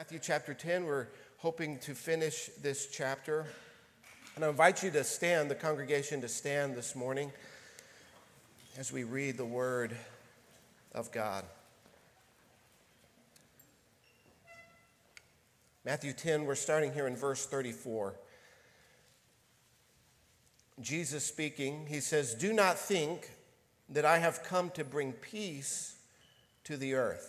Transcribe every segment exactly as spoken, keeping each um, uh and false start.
Matthew chapter ten, we're hoping to finish this chapter. And I invite you to stand, the congregation to stand this morning as we read the word of God. Matthew ten, we're starting here in verse thirty-four. Jesus speaking, he says, "Do not think that I have come to bring peace to the earth.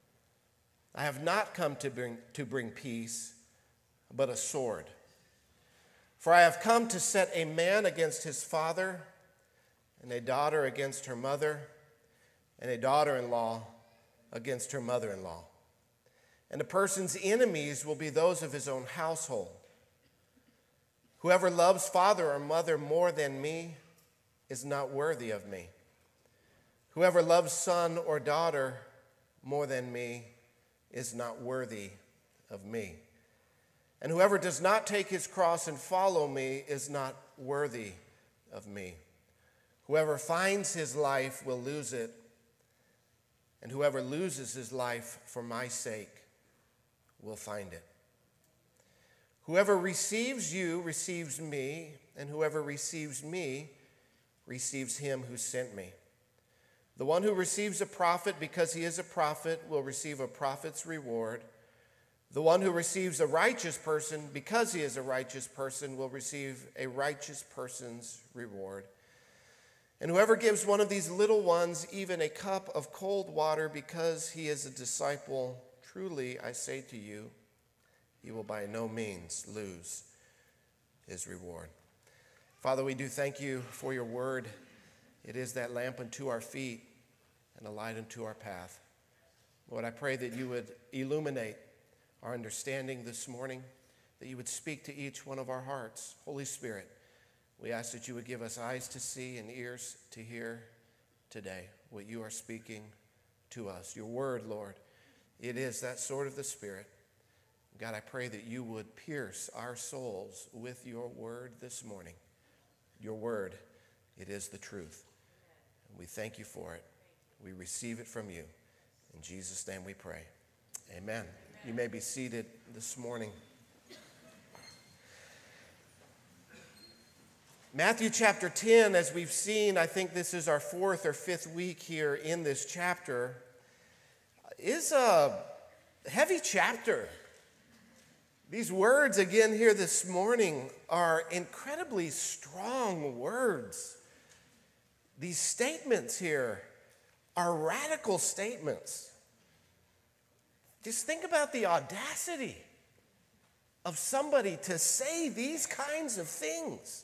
I have not come to bring, to bring peace, but a sword. For I have come to set a man against his father, and a daughter against her mother, and a daughter-in-law against her mother-in-law. And a person's enemies will be those of his own household. Whoever loves father or mother more than me is not worthy of me. Whoever loves son or daughter more than me is not worthy of me. And whoever does not take his cross and follow me is not worthy of me. Whoever finds his life will lose it, and whoever loses his life for my sake will find it. Whoever receives you receives me, and whoever receives me receives him who sent me. The one who receives a prophet because he is a prophet will receive a prophet's reward. The one who receives a righteous person because he is a righteous person will receive a righteous person's reward. And whoever gives one of these little ones even a cup of cold water because he is a disciple, truly I say to you, he will by no means lose his reward." Father, we do thank you for your word. It is that lamp unto our feet and a light unto our path. Lord, I pray that you would illuminate our understanding this morning, that you would speak to each one of our hearts. Holy Spirit, we ask that you would give us eyes to see and ears to hear today what you are speaking to us. Your word, Lord, it is that sword of the Spirit. God, I pray that you would pierce our souls with your word this morning. Your word, it is the truth. And we thank you for it. We receive it from you. In Jesus' name we pray. Amen. Amen. You may be seated this morning. Matthew chapter ten, as we've seen, I think this is our fourth or fifth week here in this chapter, is a heavy chapter. These words again here this morning are incredibly strong words. These statements here are radical statements. Just think about the audacity of somebody to say these kinds of things.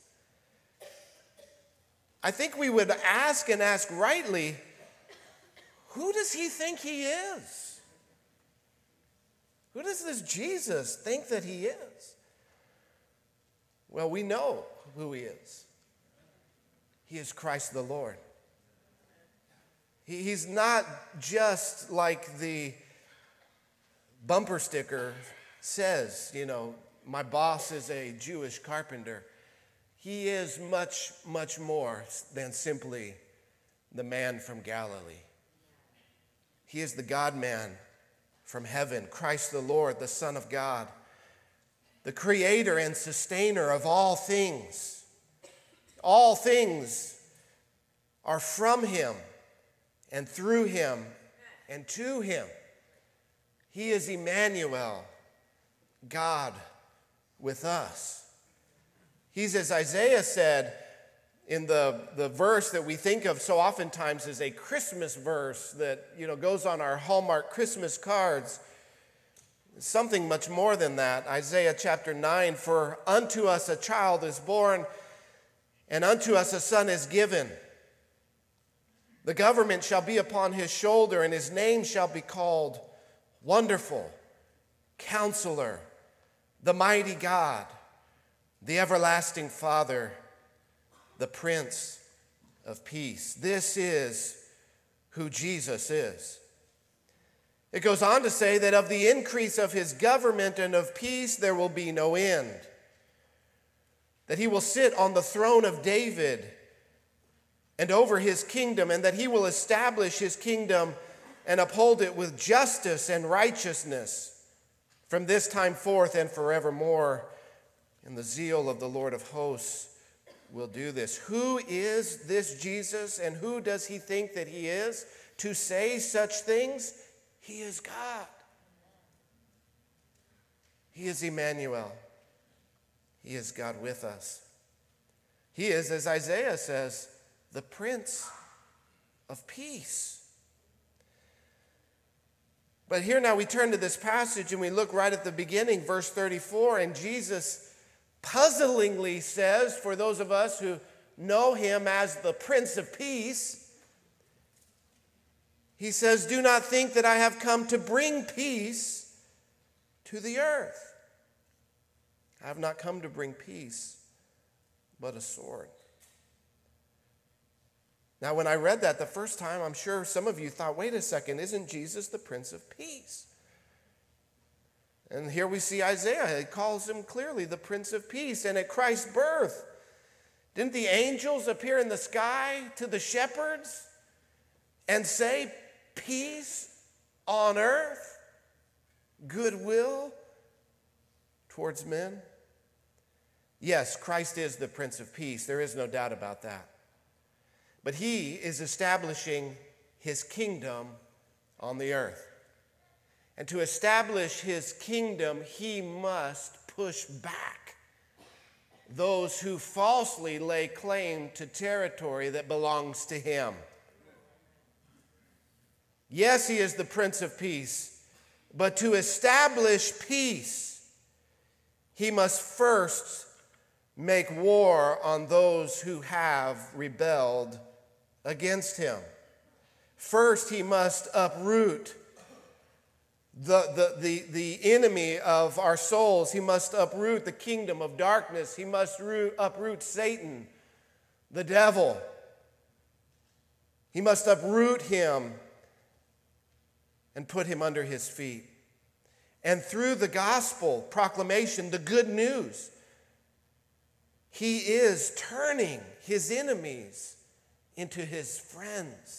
I think we would ask and ask rightly, who does he think he is? Who does this Jesus think that he is? Well, we know who he is. He is Christ the Lord. He, he's not just like the bumper sticker says, you know, my boss is a Jewish carpenter. He is much, much more than simply the man from Galilee. He is the God-man from heaven, Christ the Lord, the Son of God, the creator and sustainer of all things. All things are from him and through him and to him. He is Emmanuel, God with us. He's, as Isaiah said in the, the verse that we think of so oftentimes as a Christmas verse that, you know, goes on our Hallmark Christmas cards, something much more than that. Isaiah chapter nine, "For unto us a child is born, and unto us a son is given. The government shall be upon his shoulder, and his name shall be called Wonderful, Counselor, the Mighty God, the Everlasting Father, the Prince of Peace." This is who Jesus is. It goes on to say that of the increase of his government and of peace there will be no end. That he will sit on the throne of David and over his kingdom, and that he will establish his kingdom and uphold it with justice and righteousness from this time forth and forevermore. And the zeal of the Lord of hosts will do this. Who is this Jesus, and who does he think that he is to say such things? He is God. He is Emmanuel. He is God with us. He is, as Isaiah says, the Prince of Peace. But here now we turn to this passage and we look right at the beginning, verse thirty-four, and Jesus puzzlingly says, for those of us who know him as the Prince of Peace, he says, do not think that I have come to bring peace to the earth. I have not come to bring peace, but a sword. Now, when I read that the first time, I'm sure some of you thought, wait a second, isn't Jesus the Prince of Peace? And here we see Isaiah. He calls him clearly the Prince of Peace. And at Christ's birth, didn't the angels appear in the sky to the shepherds and say, peace on earth, goodwill towards men? Yes, Christ is the Prince of Peace. There is no doubt about that. But he is establishing his kingdom on the earth. And to establish his kingdom, he must push back those who falsely lay claim to territory that belongs to him. Yes, he is the Prince of Peace, but to establish peace, he must first make war on those who have rebelled against him. First, he must uproot The, the, the, the enemy of our souls. He must uproot the kingdom of darkness. He must root, uproot Satan, the devil. He must uproot him and put him under his feet. And through the gospel proclamation, the good news, he is turning his enemies into his friends.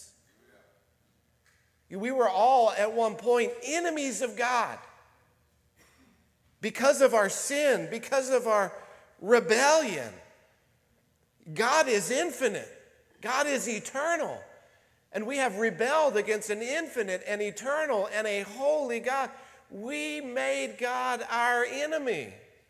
We were all at one point enemies of God because of our sin, because of our rebellion. God is infinite. God is eternal. And we have rebelled against an infinite and eternal and a holy God. We made God our enemy.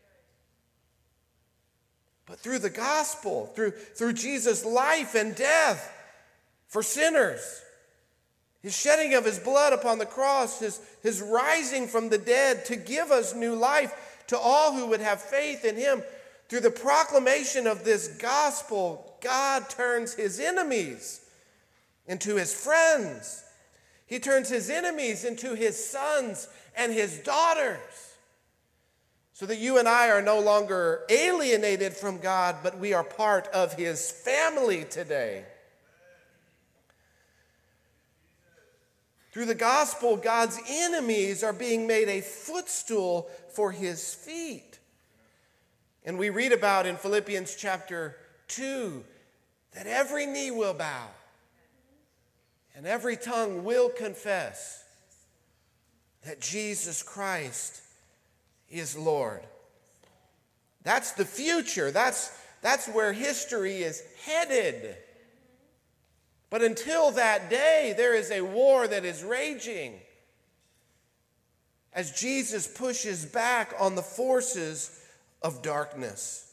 But through the gospel, through, through Jesus' life and death for sinners, his shedding of his blood upon the cross, his, his rising from the dead to give us new life to all who would have faith in him. Through the proclamation of this gospel, God turns his enemies into his friends. He turns his enemies into his sons and his daughters, so that you and I are no longer alienated from God, but we are part of his family today. Through the gospel, God's enemies are being made a footstool for his feet. And we read about in Philippians chapter two that every knee will bow and every tongue will confess that Jesus Christ is Lord. That's the future. That's, that's where history is headed. But until that day, there is a war that is raging as Jesus pushes back on the forces of darkness.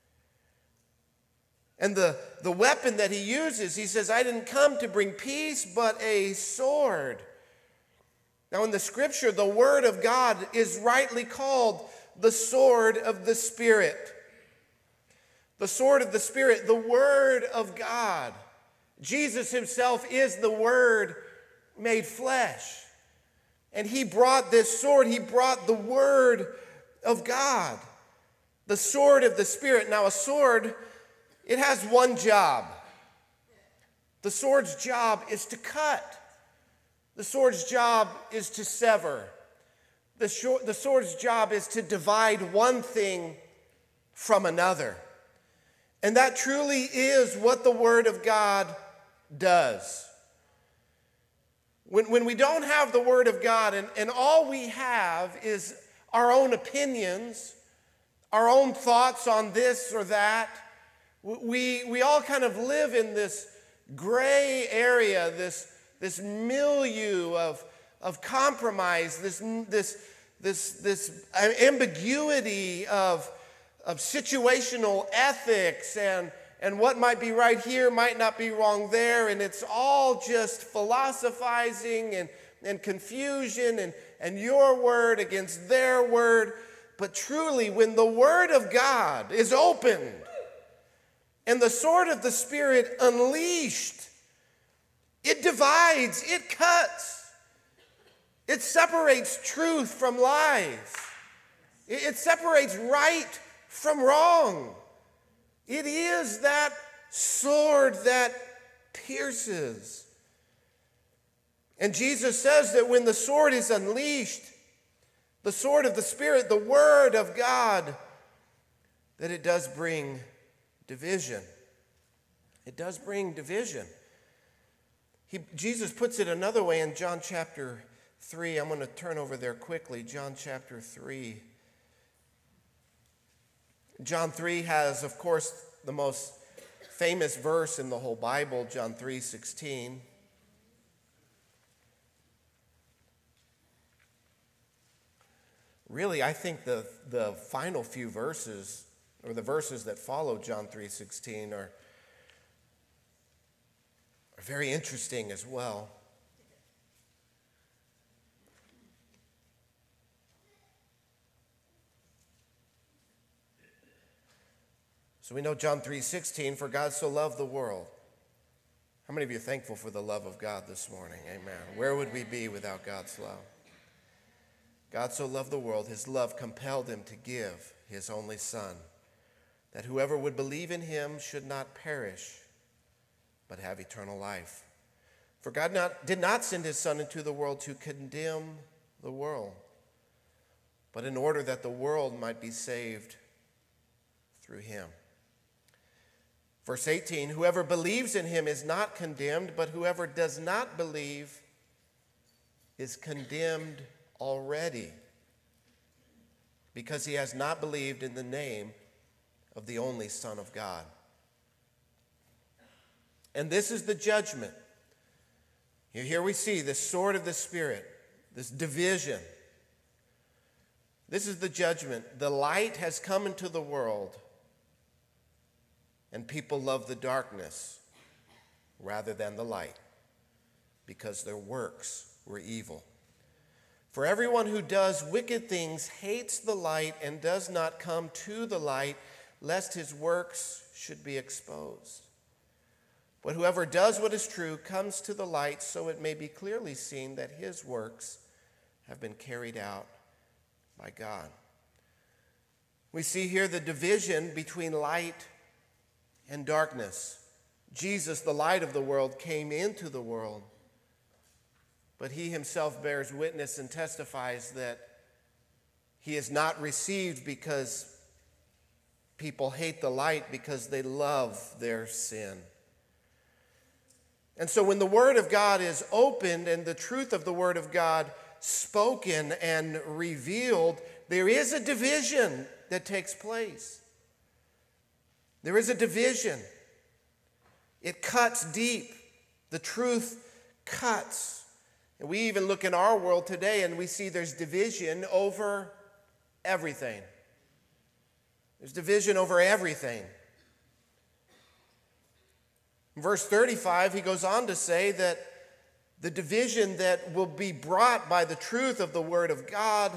And the, the weapon that he uses, he says, I didn't come to bring peace, but a sword. Now in the scripture, the word of God is rightly called the sword of the Spirit. The sword of the Spirit, the word of God. Jesus himself is the Word made flesh. And he brought this sword, he brought the Word of God. The sword of the Spirit. Now a sword, it has one job. The sword's job is to cut. The sword's job is to sever. The, short, the sword's job is to divide one thing from another. And that truly is what the Word of God does. When, when we don't have the Word of God and, and all we have is our own opinions, our own thoughts on this or that. We, we all kind of live in this gray area, this, this milieu of, of compromise, this, this, this, this ambiguity of, of situational ethics and, and what might be right here might not be wrong there, and it's all just philosophizing and, and confusion and, and your word against their word. But truly, when the word of God is opened and the sword of the Spirit unleashed, it divides, it cuts, it separates truth from lies, it, it separates right from wrong. It is that sword that pierces. And Jesus says that when the sword is unleashed, the sword of the Spirit, the Word of God, that it does bring division. It does bring division. He, Jesus puts it another way in John chapter three. I'm going to turn over there quickly. John chapter three. John three has, of course, the most famous verse in the whole Bible, John three sixteen. Really, I think the, the final few verses, or the verses that follow John three sixteen, are, are very interesting as well. So we know John three sixteen, for God so loved the world. How many of you are thankful for the love of God this morning? Amen. Where would we be without God's love? God so loved the world, his love compelled him to give his only Son, that whoever would believe in him should not perish, but have eternal life. For God not, did not send his Son into the world to condemn the world, but in order that the world might be saved through him. Verse eighteen, whoever believes in him is not condemned, but whoever does not believe is condemned already, because he has not believed in the name of the only Son of God. And this is the judgment. Here we see the sword of the Spirit, this division. This is the judgment. The light has come into the world, and people love the darkness rather than the light, because their works were evil. For everyone who does wicked things hates the light and does not come to the light, lest his works should be exposed. But whoever does what is true comes to the light, so it may be clearly seen that his works have been carried out by God. We see here the division between light and darkness. Jesus, the light of the world, came into the world, but he himself bears witness and testifies that he is not received because people hate the light, because they love their sin. And so when the Word of God is opened and the truth of the Word of God spoken and revealed, there is a division that takes place. There is a division. It cuts deep. The truth cuts. And we even look in our world today and we see there's division over everything. There's division over everything. In verse thirty-five, he goes on to say that the division that will be brought by the truth of the Word of God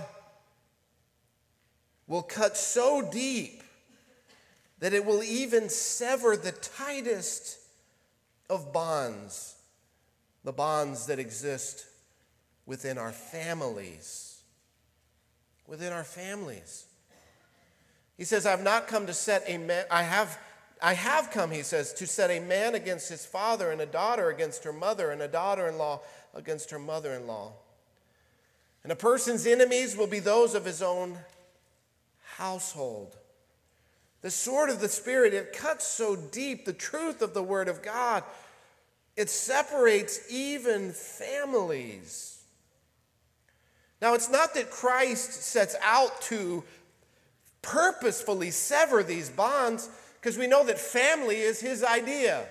will cut so deep that it will even sever the tightest of bonds, the bonds that exist within our families. Within our families. He says, I've not come to set a man, I have, I have come, he says, to set a man against his father, and a daughter against her mother, and a daughter-in-law against her mother-in-law. And a person's enemies will be those of his own household. The sword of the Spirit, it cuts so deep, the truth of the Word of God, it separates even families. Now, it's not that Christ sets out to purposefully sever these bonds, because we know that family is his idea.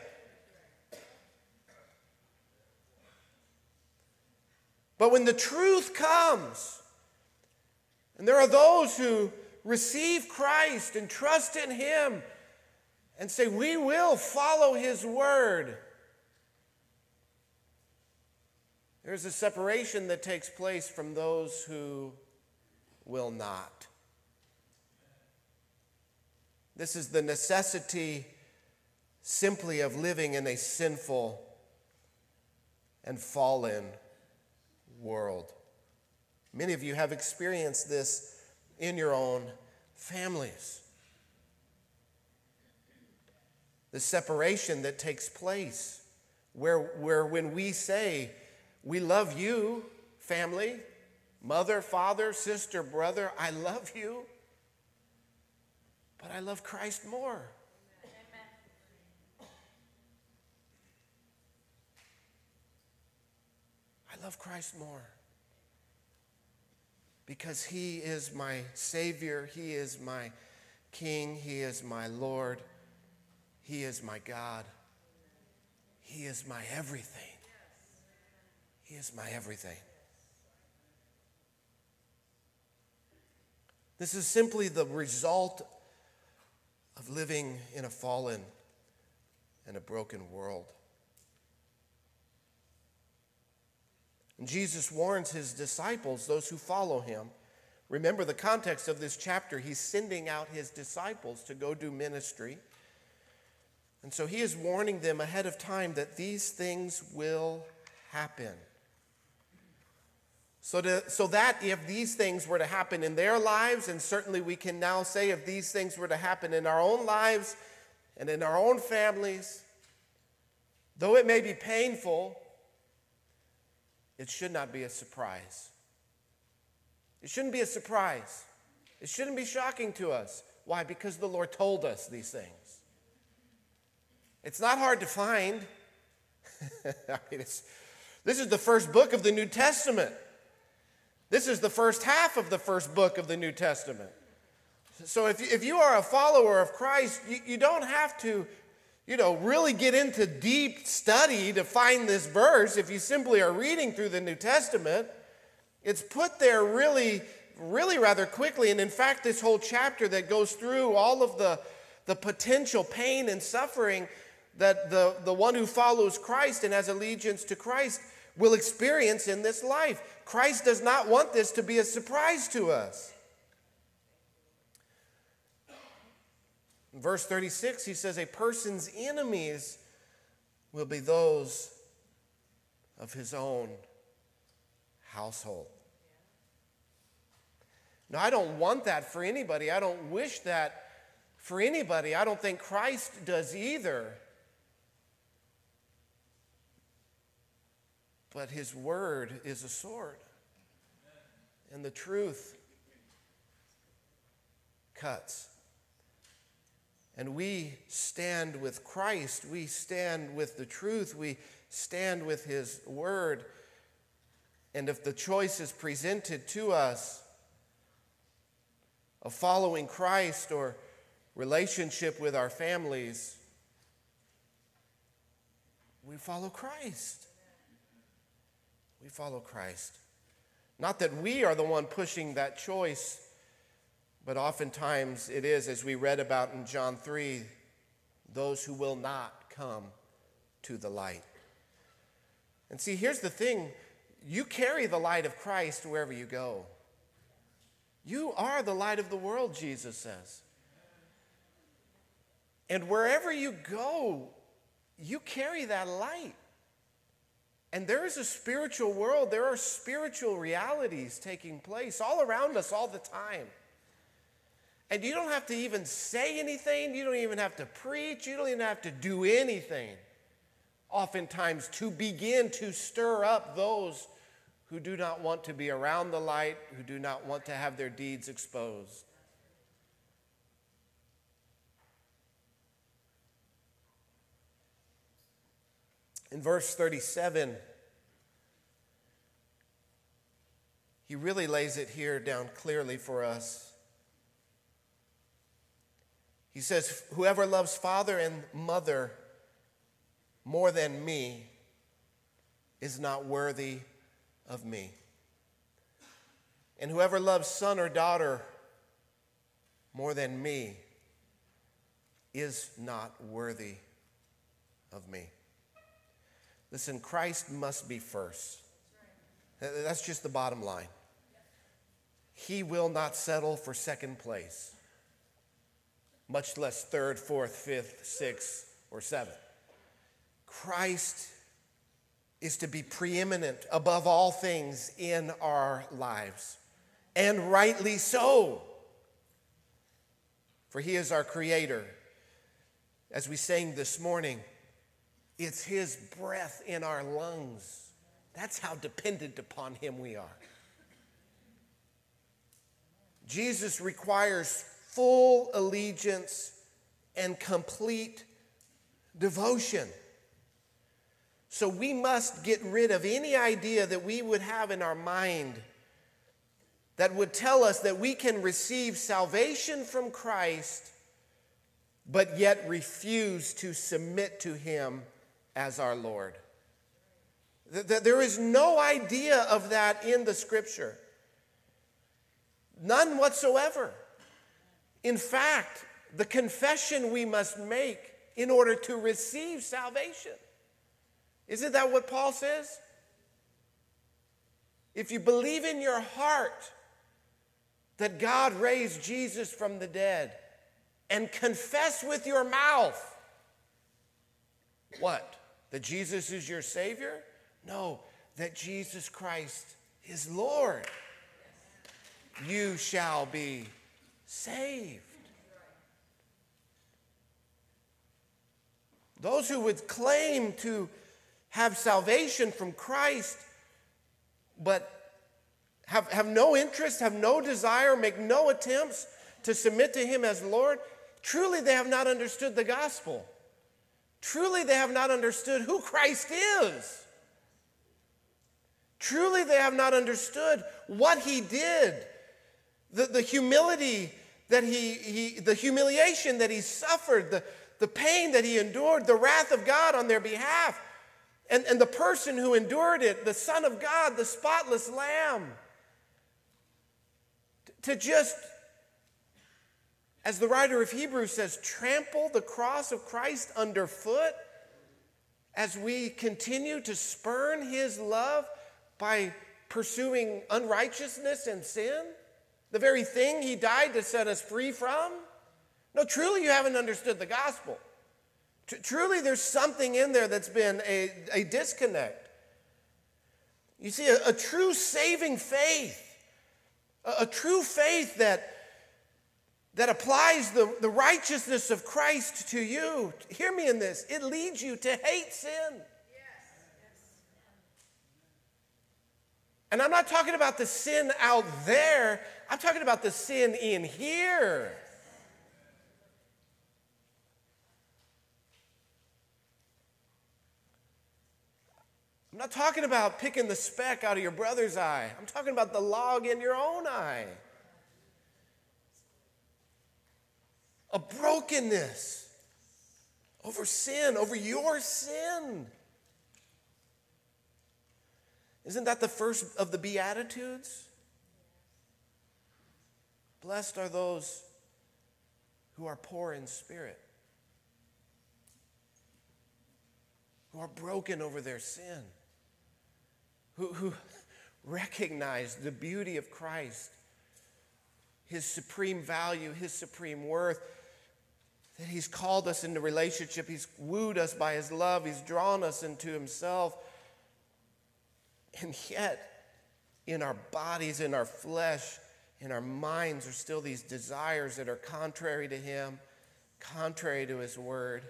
But when the truth comes, and there are those who receive Christ and trust in him and say, we will follow his word, there's a separation that takes place from those who will not. This is the necessity simply of living in a sinful and fallen world. Many of you have experienced this in your own families. The separation that takes place, where, where when we say, we love you, family, mother, father, sister, brother, I love you, but I love Christ more. Amen. I love Christ more because he is my Savior, he is my King, he is my Lord, he is my God, he is my everything. He is my everything. This is simply the result of living in a fallen and a broken world. And Jesus warns his disciples, those who follow him. Remember the context of this chapter. He's sending out his disciples to go do ministry. And so he is warning them ahead of time that these things will happen. So, to, so that if these things were to happen in their lives, and certainly we can now say if these things were to happen in our own lives and in our own families, though it may be painful, it should not be a surprise. It shouldn't be a surprise. It shouldn't be shocking to us. Why? Because the Lord told us these things. It's not hard to find. I mean, it's, this is the first book of the New Testament. This is the first half of the first book of the New Testament. So if you, if you are a follower of Christ, you, you don't have to, you know, really get into deep study to find this verse. If you simply are reading through the New Testament, it's put there really, really rather quickly. And in fact, this whole chapter that goes through all of the, the potential pain and suffering that the, the one who follows Christ and has allegiance to Christ will experience in this life. Christ does not want this to be a surprise to us. In verse thirty-six, he says, a person's enemies will be those of his own household. Now, I don't want that for anybody. I don't wish that for anybody. I don't think Christ does either. But his word is a sword. And the truth cuts. And we stand with Christ. We stand with the truth. We stand with his word. And if the choice is presented to us of following Christ or relationship with our families, we follow Christ. We follow Christ. Not that we are the one pushing that choice, but oftentimes it is, as we read about in John three, those who will not come to the light. And see, here's the thing. You carry the light of Christ wherever you go. You are the light of the world, Jesus says. And wherever you go, you carry that light. And there is a spiritual world. There are spiritual realities taking place all around us all the time. And you don't have to even say anything. You don't even have to preach. You don't even have to do anything, oftentimes, to begin to stir up those who do not want to be around the light, who do not want to have their deeds exposed. In verse thirty-seven, he really lays it here down clearly for us. He says, whoever loves father and mother more than me is not worthy of me. And whoever loves son or daughter more than me is not worthy of me. Listen, Christ must be first. That's just the bottom line. He will not settle for second place, much less third, fourth, fifth, sixth, or seventh. Christ is to be preeminent above all things in our lives, and rightly so, for he is our creator. As we sang this morning, it's his breath in our lungs. That's how dependent upon him we are. Jesus requires full allegiance and complete devotion. So we must get rid of any idea that we would have in our mind that would tell us that we can receive salvation from Christ, but yet refuse to submit to him as our Lord. There is no idea of that in the Scripture. None whatsoever. In fact, the confession we must make in order to receive salvation. Isn't that what Paul says? If you believe in your heart that God raised Jesus from the dead and confess with your mouth, what? That Jesus is your Savior? No, that Jesus Christ is Lord. You shall be saved. Those who would claim to have salvation from Christ, but have, have no interest, have no desire, make no attempts to submit to him as Lord, truly they have not understood the gospel. Truly they have not understood who Christ is. Truly they have not understood what he did, the, the humility that he, he, the humiliation that he suffered, the, the pain that he endured, the wrath of God on their behalf, and, and the person who endured it, the Son of God, the spotless Lamb, to just, as the writer of Hebrews says, trample the cross of Christ underfoot as we continue to spurn his love by pursuing unrighteousness and sin, the very thing he died to set us free from. No, truly you haven't understood the gospel. Tr- truly there's something in there that's been a, a disconnect. You see, a, a true saving faith, a, a true faith that, that applies the, the righteousness of Christ to you. Hear me in this. It leads you to hate sin. And I'm not talking about the sin out there. I'm talking about the sin in here. I'm not talking about picking the speck out of your brother's eye. I'm talking about the log in your own eye. A brokenness over sin, over your sin. Isn't that the first of the Beatitudes? Blessed are those who are poor in spirit, who are broken over their sin, who, who recognize the beauty of Christ, his supreme value, his supreme worth, that he's called us into relationship, he's wooed us by his love, he's drawn us into himself. And yet, in our bodies, in our flesh, in our minds are still these desires that are contrary to him, contrary to his word.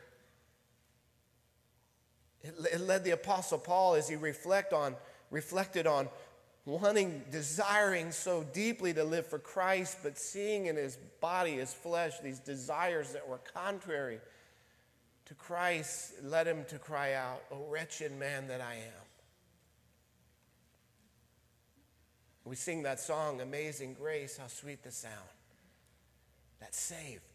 It, it led the Apostle Paul as he reflect on, reflected on wanting, desiring so deeply to live for Christ, but seeing in his body, his flesh, these desires that were contrary to Christ, led him to cry out, "O wretched man that I am." We sing that song, Amazing Grace, how sweet the sound that saved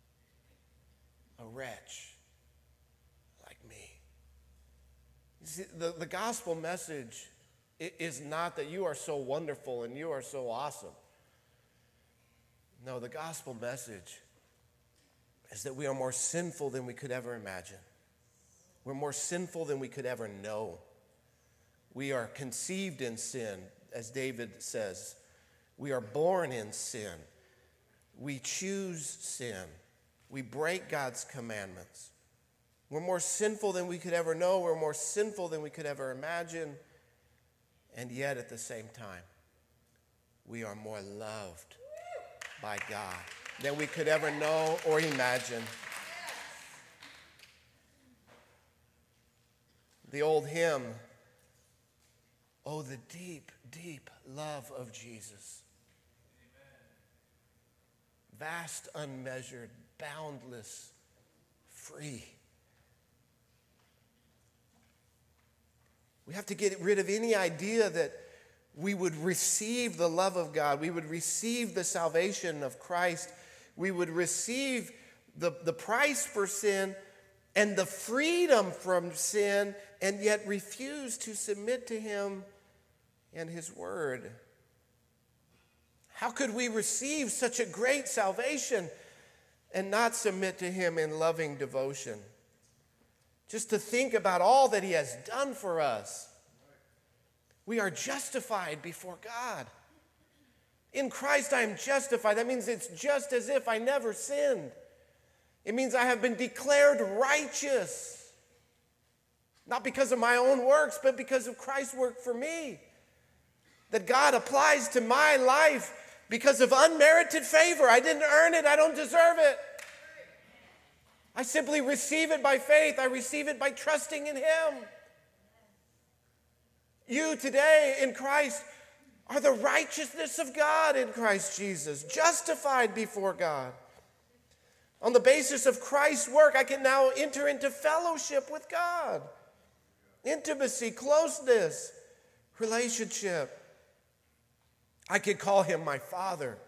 a wretch like me. You see, the, the gospel message is not that you are so wonderful and you are so awesome. No, the gospel message is that we are more sinful than we could ever imagine. We're more sinful than we could ever know. We are conceived in sin, as David says. We are born in sin. We choose sin. We break God's commandments. We're more sinful than we could ever know. We're more sinful than we could ever imagine. And yet, at the same time, we are more loved by God than we could ever know or imagine. The old hymn, oh, the deep, deep love of Jesus. Vast, unmeasured, boundless, free. We have to get rid of any idea that we would receive the love of God. We would receive the salvation of Christ. We would receive the, the price for sin and the freedom from sin, and yet refuse to submit to Him and His Word. How could we receive such a great salvation and not submit to Him in loving devotion? Just to think about all that He has done for us. We are justified before God. In Christ I am justified. That means it's just as if I never sinned. It means I have been declared righteous. Not because of my own works, but because of Christ's work for me. That God applies to my life because of unmerited favor. I didn't earn it. I don't deserve it. I simply receive it by faith. I receive it by trusting in Him. You today in Christ are the righteousness of God in Christ Jesus, justified before God. On the basis of Christ's work, I can now enter into fellowship with God. Intimacy, closeness, relationship. I can call Him my Father.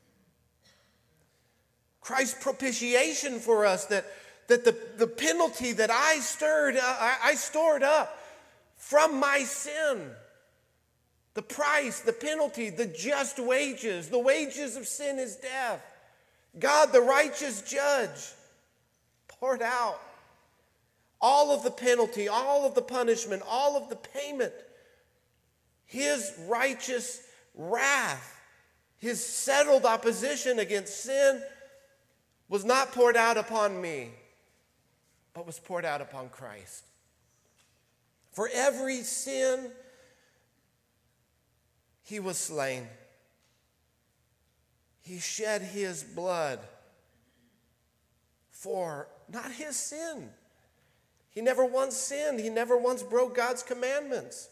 Christ's propitiation for us, that, that the, the penalty that I stirred, uh, I, I stored up from my sin, the price, the penalty, the just wages, the wages of sin is death. God, the righteous judge, poured out all of the penalty, all of the punishment, all of the payment. His righteous wrath, His settled opposition against sin was not poured out upon me, but was poured out upon Christ. For every sin, He was slain. He shed His blood for not His sin. He never once sinned. He never once broke God's commandments.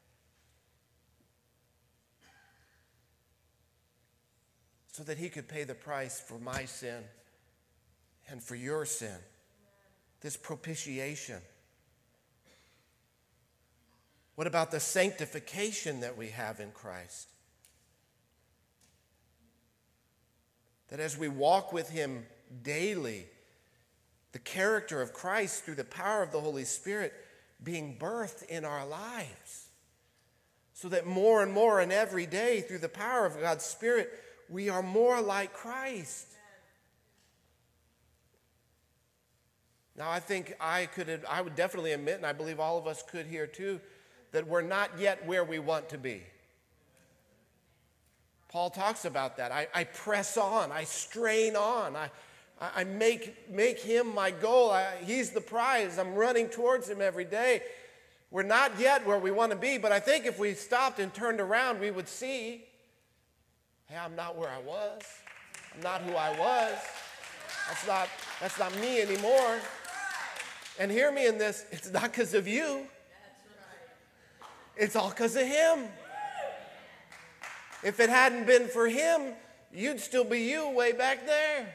So that He could pay the price for my sin and for your sin. This propitiation. What about the sanctification that we have in Christ? That as we walk with Him daily, the character of Christ through the power of the Holy Spirit being birthed in our lives. So that more and more and every day through the power of God's Spirit, we are more like Christ. Now I think I could, I would definitely admit, and I believe all of us could here too, that we're not yet where we want to be. Paul talks about that. I, I press on. I strain on. I, I make, make Him my goal. I, he's the prize. I'm running towards Him every day. We're not yet where we want to be, but I think if we stopped and turned around, we would see, hey, I'm not where I was. I'm not who I was. That's not, that's not me anymore. And hear me in this, it's not because of you. It's all because of Him. If it hadn't been for Him, you'd still be you way back there.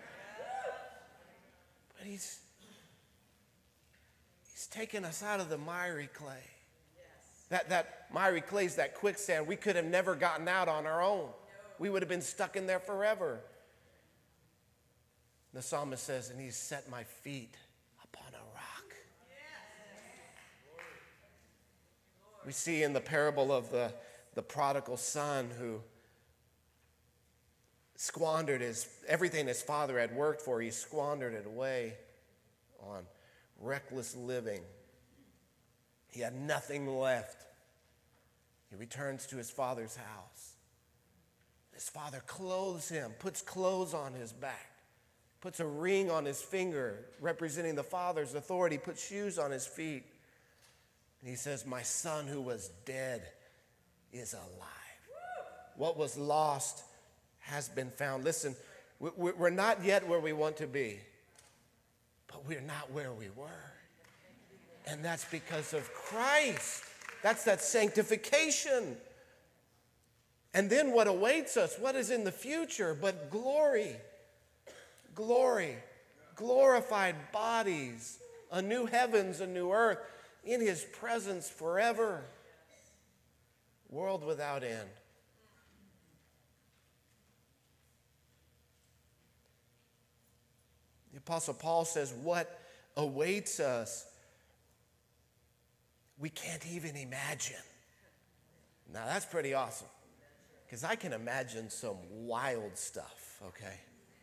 But He's, he's taken us out of the miry clay. That, that miry clays, that quicksand, we could have never gotten out on our own. We would have been stuck in there forever. The psalmist says, and he's set my feet upon a rock. We see in the parable of the, the prodigal son who squandered his everything his father had worked for, he squandered it away on reckless living. He had nothing left. He returns to his father's house. His father clothes him, puts clothes on his back, puts a ring on his finger representing the father's authority, puts shoes on his feet. And he says, my son who was dead is alive. What was lost has been found. Listen, we're not yet where we want to be, but we're not where we were. And that's because of Christ. That's that sanctification. And then what awaits us? What is in the future but glory? Glory. Glorified bodies. A new heavens, a new earth. In his presence forever. World without end. The Apostle Paul says, what awaits us? We can't even imagine. Now that's pretty awesome. Because I can imagine some wild stuff, okay?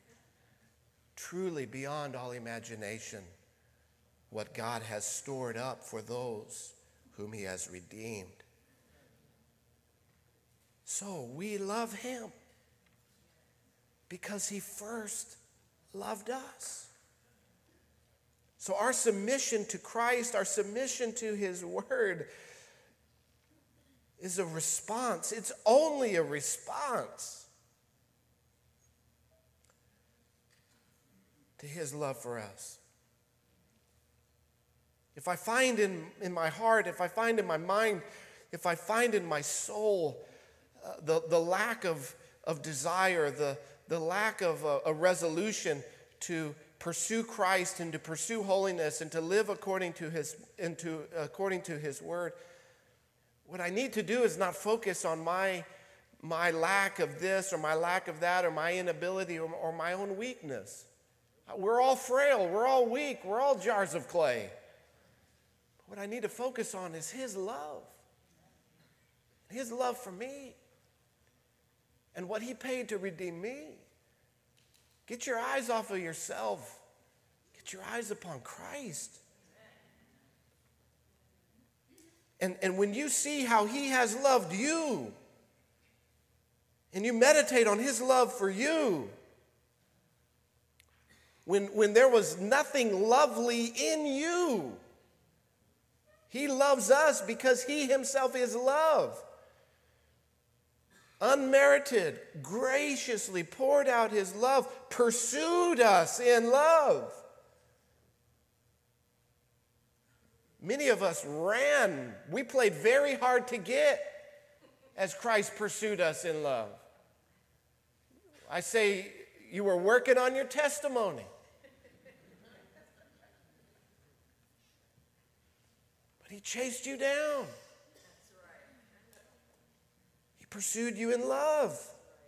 Truly beyond all imagination, what God has stored up for those whom he has redeemed. So we love him because he first loved us. So our submission to Christ, our submission to his word is a response. It's only a response to his love for us. If I find in, in my heart, if I find in my mind, if I find in my soul uh, the, the lack of, of desire, the, the lack of a, a resolution to pursue Christ and to pursue holiness and to live according to his, into, according to his word, what I need to do is not focus on my, my lack of this or my lack of that or my inability or, or my own weakness. We're all frail. We're all weak. We're all jars of clay. What I need to focus on is his love. His love for me. And what he paid to redeem me. Get your eyes off of yourself. Get your eyes upon Christ. And, and when you see how he has loved you, and you meditate on his love for you, when, when there was nothing lovely in you, he loves us because he himself is love. Unmerited, graciously poured out his love, pursued us in love. Many of us ran. We played very hard to get as Christ pursued us in love. I say you were working on your testimony. But he chased you down. Pursued you in love.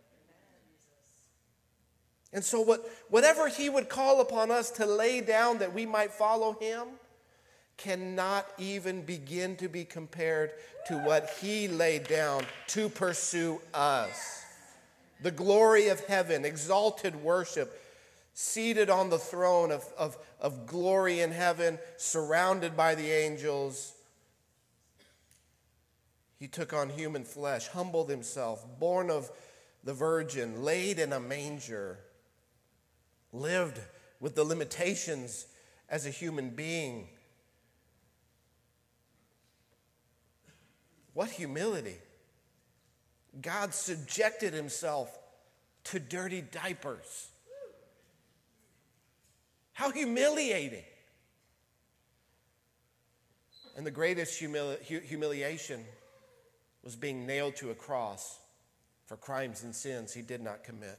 And so what, whatever he would call upon us to lay down that we might follow him cannot even begin to be compared to what he laid down to pursue us. The glory of heaven, exalted worship, seated on the throne of, of, of glory in heaven, surrounded by the angels. He took on human flesh, humbled himself, born of the virgin, laid in a manger, lived with the limitations as a human being. What humility. God subjected himself to dirty diapers. How humiliating. And the greatest humili- humiliation was being nailed to a cross for crimes and sins he did not commit.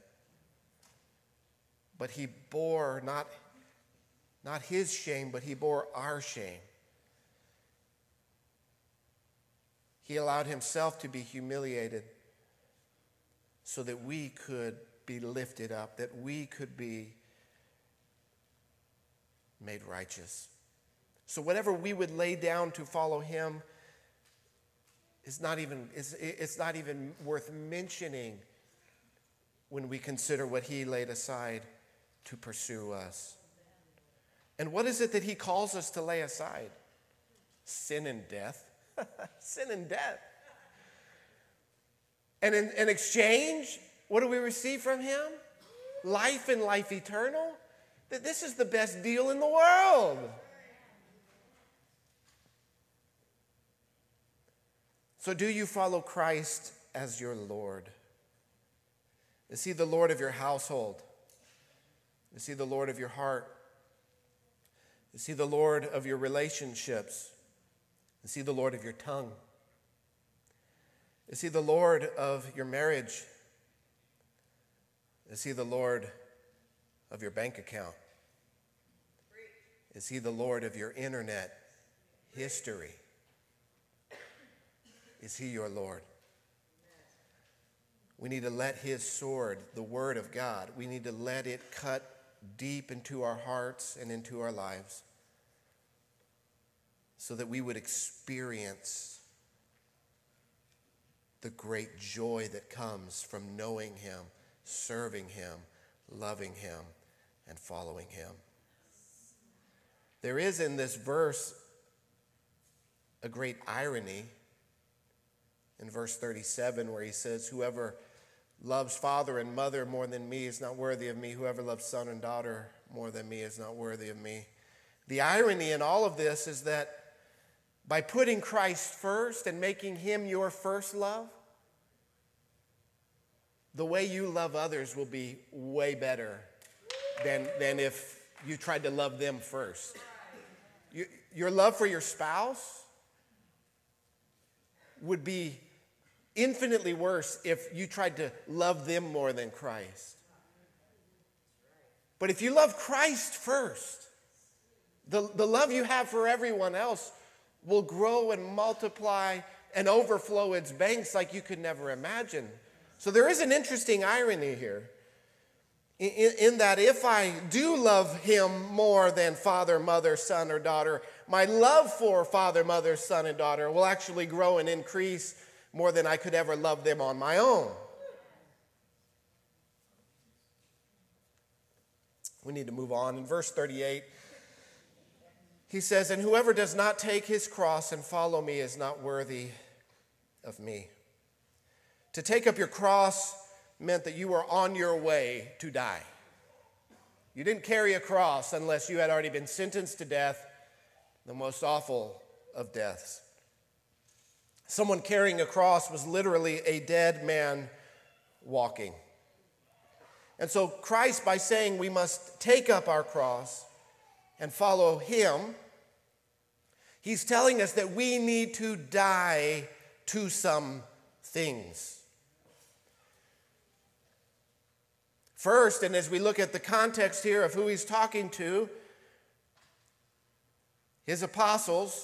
But he bore not, not his shame, but he bore our shame. He allowed himself to be humiliated so that we could be lifted up, that we could be made righteous. So whatever we would lay down to follow him is not even, it's, it's not even worth mentioning when we consider what he laid aside to pursue us. And what is it that he calls us to lay aside? Sin and death. Sin and death. And in, in exchange, what do we receive from him? Life and life eternal. That this is the best deal in the world. So do you follow Christ as your Lord? Is he the Lord of your household? Is he the Lord of your heart? Is he the Lord of your relationships? Is he the Lord of your tongue? Is he the Lord of your marriage? Is he the Lord of your bank account? Is he the Lord of your internet history? Is he your Lord? We need to let his sword, the word of God, we need to let it cut deep into our hearts and into our lives so that we would experience the great joy that comes from knowing him, serving him, loving him, and following him. There is in this verse a great irony in verse thirty-seven where he says, whoever loves father and mother more than me is not worthy of me. Whoever loves son and daughter more than me is not worthy of me. The irony in all of this is that by putting Christ first and making him your first love, the way you love others will be way better than, than if you tried to love them first. You, your love for your spouse would be infinitely worse if you tried to love them more than Christ. But if you love Christ first, the, the love you have for everyone else will grow and multiply and overflow its banks like you could never imagine. So there is an interesting irony here in, in that if I do love him more than father, mother, son, or daughter, my love for father, mother, son, and daughter will actually grow and increase more than I could ever love them on my own. We need to move on. In verse thirty-eight, he says, and whoever does not take his cross and follow me is not worthy of me. To take up your cross meant that you were on your way to die. You didn't carry a cross unless you had already been sentenced to death, the most awful of deaths. Someone carrying a cross was literally a dead man walking. And so Christ, by saying we must take up our cross and follow him, he's telling us that we need to die to some things. First, and as we look at the context here of who he's talking to, his apostles,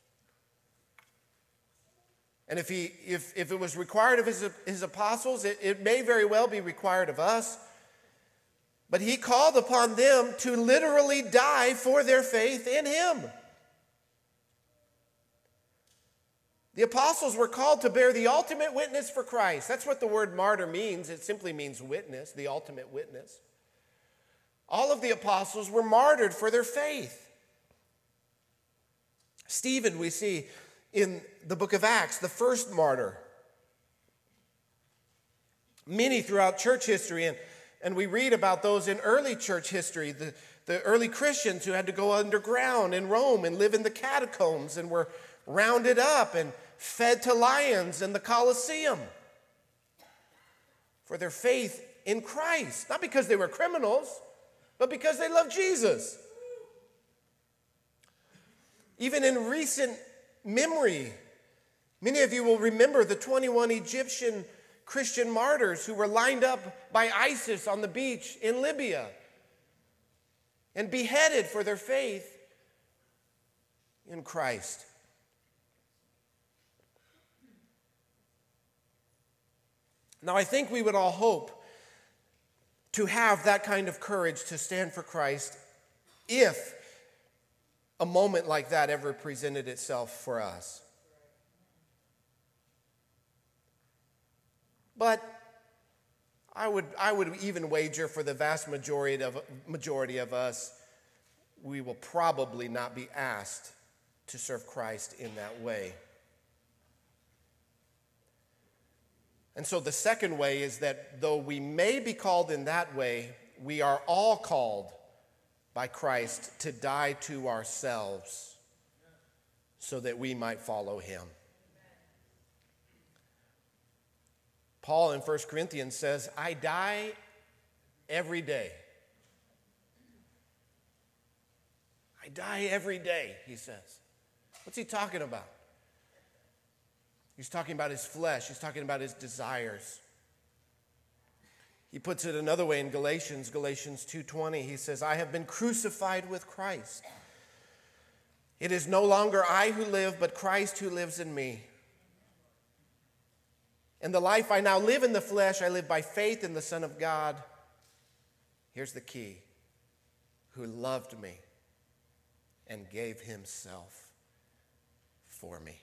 and if he if, if it was required of his, his apostles, it, it may very well be required of us. But he called upon them to literally die for their faith in him. The apostles were called to bear the ultimate witness for Christ. That's what the word martyr means. It simply means witness, the ultimate witness. All of the apostles were martyred for their faith. Stephen, we see in the book of Acts, the first martyr. Many throughout church history, and, and we read about those in early church history, the, the early Christians who had to go underground in Rome and live in the catacombs and were rounded up and fed to lions in the Colosseum for their faith in Christ. Not because they were criminals, but because they loved Jesus. Even in recent memory, many of you will remember the twenty-one Egyptian Christian martyrs who were lined up by ISIS on the beach in Libya and beheaded for their faith in Christ. Now, I think we would all hope to have that kind of courage to stand for Christ if a moment like that ever presented itself for us. But I would, I would even wager for the vast majority of, majority of us, we will probably not be asked to serve Christ in that way. And so the second way is that though we may be called in that way, we are all called by Christ to die to ourselves so that we might follow him. Paul in First Corinthians says, I die every day. I die every day, he says. What's he talking about? He's talking about his flesh. He's talking about his desires. He puts it another way in Galatians, Galatians two twenty. He says, I have been crucified with Christ. It is no longer I who live, but Christ who lives in me. In the life I now live in the flesh, I live by faith in the Son of God. Here's the key. Who loved me and gave himself for me.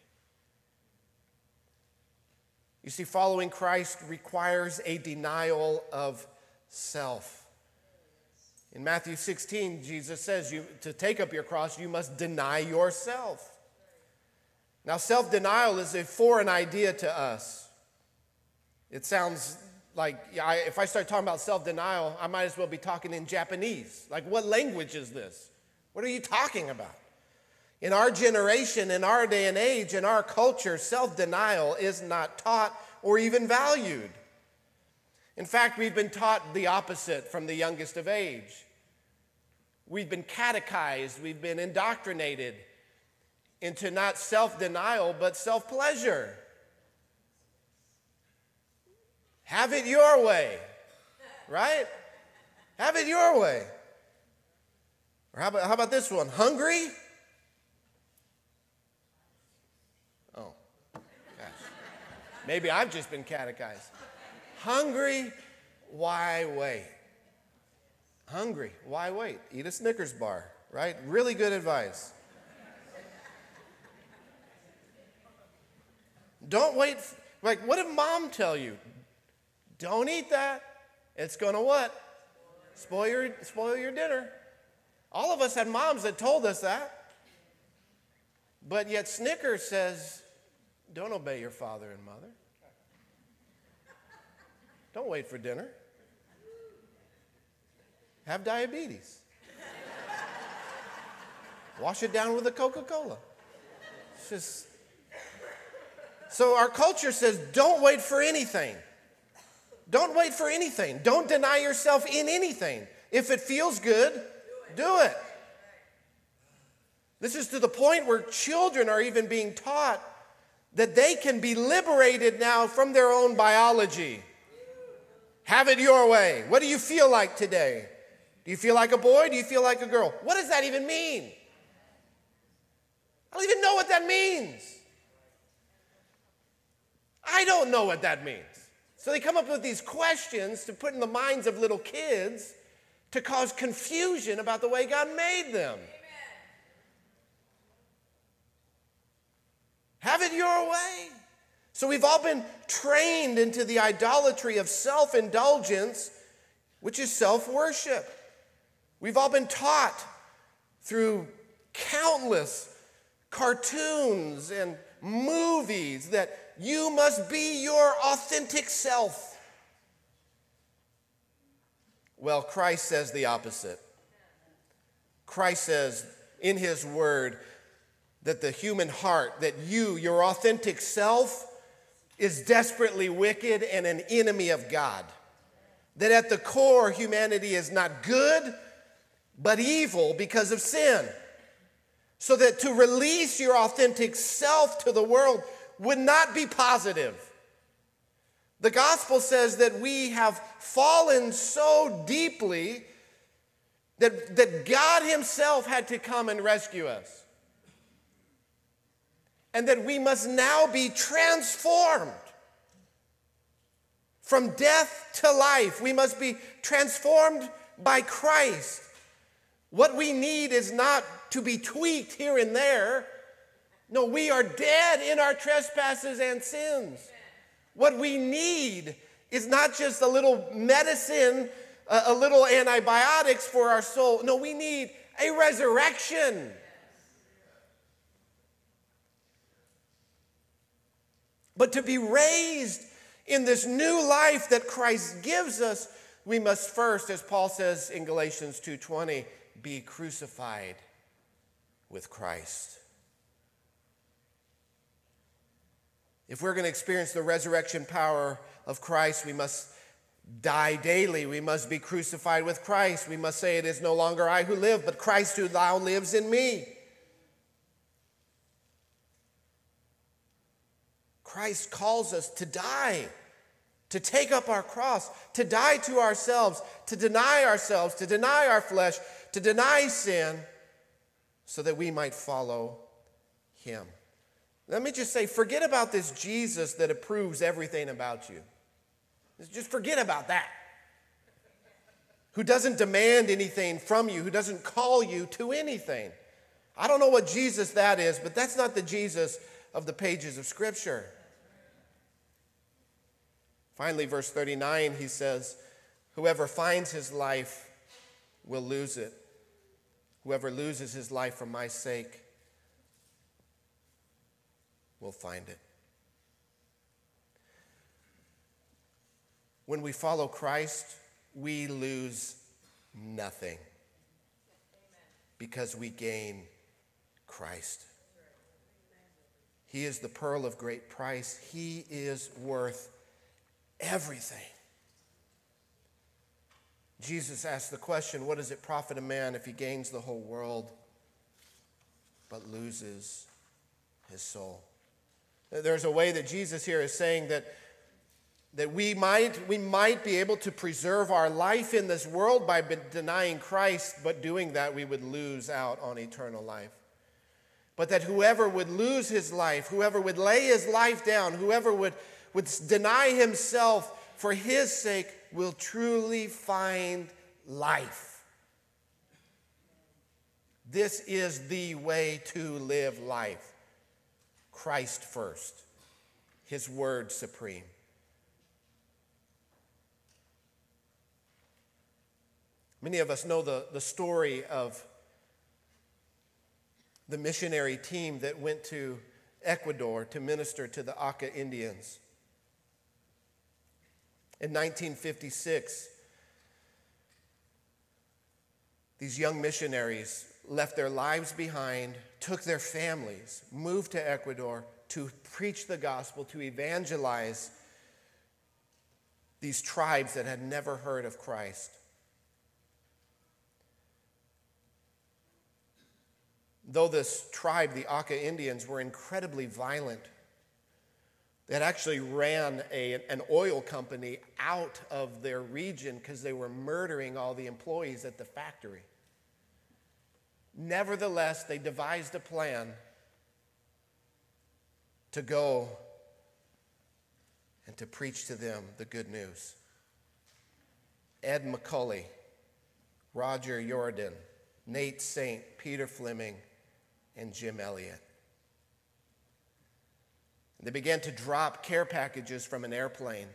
You see, following Christ requires a denial of self. In Matthew sixteen, Jesus says, you, to take up your cross, you must deny yourself. Now, self-denial is a foreign idea to us. It sounds like, yeah, I, if I start talking about self-denial, I might as well be talking in Japanese. Like, what language is this? What are you talking about? In our generation, in our day and age, in our culture, self-denial is not taught or even valued. In fact, we've been taught the opposite from the youngest of age. We've been catechized, we've been indoctrinated into not self-denial, but self-pleasure. Have it your way, right? Have it your way. Or how about, how about this one? Hungry? Oh, gosh. Maybe I've just been catechized. Hungry? Why wait? Hungry? Why wait? Eat a Snickers bar, right? Really good advice. Don't wait. Like, what did mom tell you? Don't eat that. It's going to what? Spoil your, spoil your dinner. All of us had moms that told us that. But yet Snickers says, don't obey your father and mother. Don't wait for dinner. Have diabetes. Wash it down with a Coca-Cola. It's just... So our culture says, don't wait for anything. Don't wait for anything. Don't deny yourself in anything. If it feels good, do it. This is to the point where children are even being taught that they can be liberated now from their own biology. Have it your way. What do you feel like today? Do you feel like a boy? Do you feel like a girl? What does that even mean? I don't even know what that means. I don't know what that means. So they come up with these questions to put in the minds of little kids to cause confusion about the way God made them. Amen. Have it your way. So we've all been trained into the idolatry of self-indulgence, which is self-worship. We've all been taught through countless cartoons and movies that you must be your authentic self. Well, Christ says the opposite. Christ says in his word that the human heart, that you, your authentic self, is desperately wicked and an enemy of God. That at the core, humanity is not good, but evil because of sin. So that to release your authentic self to the world would not be positive. The gospel says that we have fallen so deeply that, that God himself had to come and rescue us. And that we must now be transformed From death to life. We must be transformed by Christ. What we need is not to be tweaked here and there. No, we are dead in our trespasses and sins. What we need is not just a little medicine, a, a little antibiotics for our soul. No, we need a resurrection. But to be raised in this new life that Christ gives us, we must first, as Paul says in Galatians two twenty, be crucified with Christ. If we're going to experience the resurrection power of Christ, we must die daily. We must be crucified with Christ. We must say, it is no longer I who live, but Christ who now lives in me. Christ calls us to die, to take up our cross, to die to ourselves, to deny ourselves, to deny our flesh, to deny sin, so that we might follow him. Let me just say, forget about this Jesus that approves everything about you. Just forget about that. Who doesn't demand anything from you, who doesn't call you to anything. I don't know what Jesus that is, but that's not the Jesus of the pages of Scripture. Finally, verse thirty-nine, he says, whoever finds his life will lose it. Whoever loses his life for my sake will find it. When we follow Christ, we lose nothing because we gain Christ. He is the pearl of great price. He is worth everything. Jesus asked the question, what does it profit a man if he gains the whole world but loses his soul? There's a way that Jesus here is saying that, that we might, we might be able to preserve our life in this world by denying Christ, but doing that we would lose out on eternal life. But that whoever would lose his life, whoever would lay his life down, whoever would, would deny himself for his sake will truly find life. This is the way to live life. Christ first, his word supreme. Many of us know the, the story of the missionary team that went to Ecuador to minister to the Auca Indians. In nineteen fifty-six, these young missionaries left their lives behind, took their families, moved to Ecuador to preach the gospel, to evangelize these tribes that had never heard of Christ. Though this tribe, the Auca Indians, were incredibly violent, they had actually ran a, an oil company out of their region because they were murdering all the employees at the factory. Nevertheless, they devised a plan to go and to preach to them the good news. Ed McCully, Roger Jordan, Nate Saint, Peter Fleming, and Jim Elliott. They began to drop care packages from an airplane,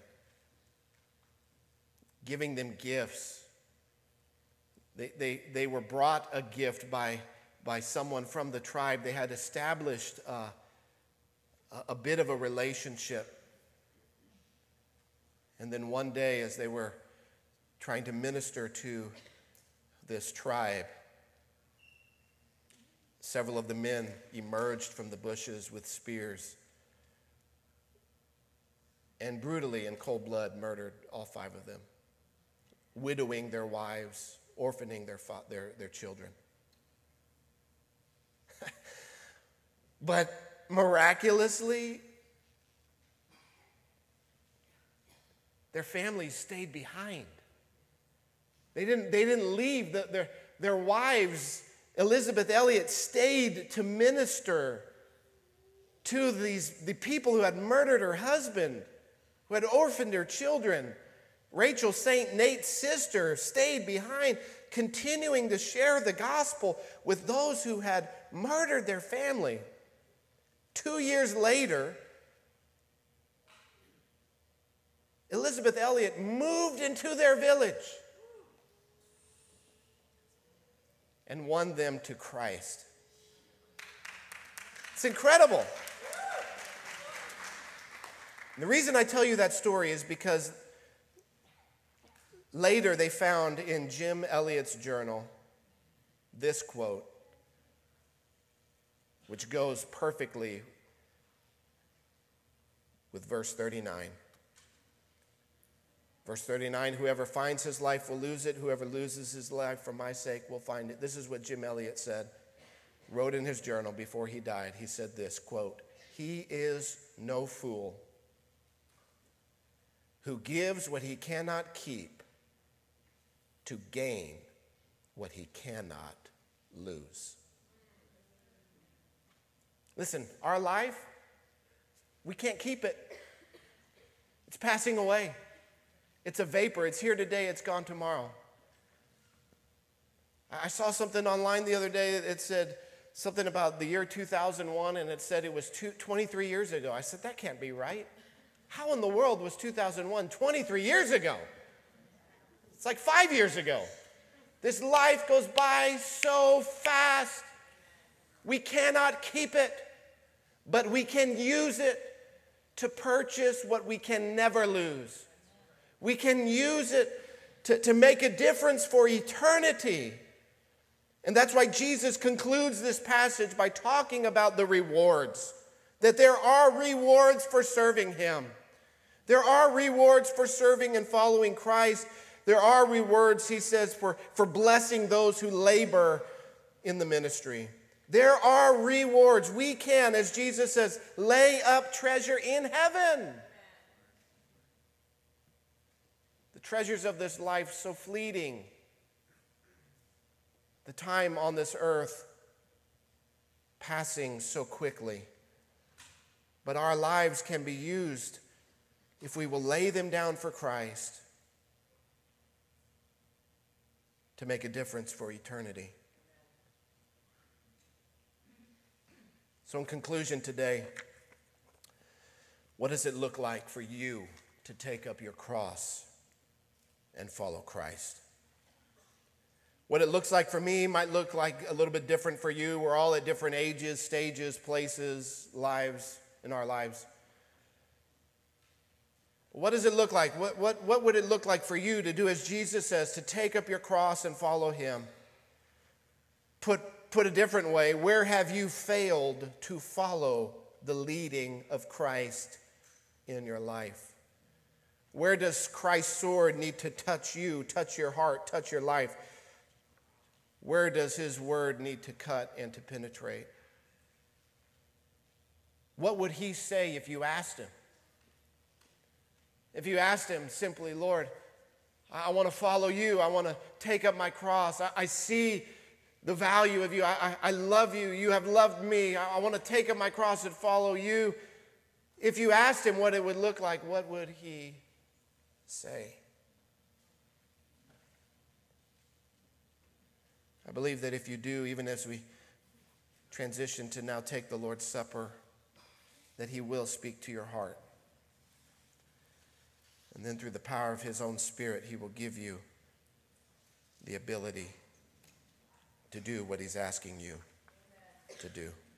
giving them gifts. They, they, they were brought a gift by, by someone from the tribe. They had established uh, a, a bit of a relationship. And then one day, as they were trying to minister to this tribe, several of the men emerged from the bushes with spears and brutally, in cold blood, murdered all five of them, widowing their wives, orphaning their, their, their children. But miraculously, their families stayed behind. They didn't, they didn't leave. The, their, their wives, Elizabeth Elliot, stayed to minister to these, the people who had murdered her husband. who had orphaned their children. Rachel, Saint Nate's sister, stayed behind, continuing to share the gospel with those who had murdered their family. Two years later, Elizabeth Elliot moved into their village and won them to Christ. It's incredible. And the reason I tell you that story is because later they found in Jim Elliot's journal this quote, which goes perfectly with verse thirty-nine. Verse thirty-nine, whoever finds his life will lose it. Whoever loses his life for my sake will find it. This is what Jim Elliot said, wrote in his journal before he died. He said this, quote, he is no fool who gives what he cannot keep to gain what he cannot lose. Listen, our life, we can't keep it. It's passing away. It's a vapor. It's here today. It's gone tomorrow. I saw something online the other day that said something about the year two thousand one, and it said it was two, twenty-three years ago. I said, that can't be right. How in the world was two thousand one twenty-three years ago? It's like five years ago. This life goes by so fast. We cannot keep it, but we can use it to purchase what we can never lose. We can use it to, to make a difference for eternity. And that's why Jesus concludes this passage by talking about the rewards, that there are rewards for serving him. There are rewards for serving and following Christ. There are rewards, he says, for, for blessing those who labor in the ministry. There are rewards. We can, as Jesus says, lay up treasure in heaven. The treasures of this life so fleeting. The time on this earth passing so quickly. But our lives can be used if we will lay them down for Christ to make a difference for eternity. So in conclusion today, what does it look like for you to take up your cross and follow Christ? What it looks like for me might look like a little bit different for you. We're all at different ages, stages, places, lives, in our lives. What does it look like? What, what, what would it look like for you to do as Jesus says, to take up your cross and follow him? Put, put a different way, where have you failed to follow the leading of Christ in your life? Where does Christ's sword need to touch you, touch your heart, touch your life? Where does his word need to cut and to penetrate? What would he say if you asked him? If you asked him simply, Lord, I want to follow you. I want to take up my cross. I, I see the value of you. I, I, I love you. You have loved me. I, I want to take up my cross and follow you. If you asked him what it would look like, what would he say? I believe that if you do, even as we transition to now take the Lord's Supper, that he will speak to your heart. And then through the power of his own Spirit, he will give you the ability to do what he's asking you to do.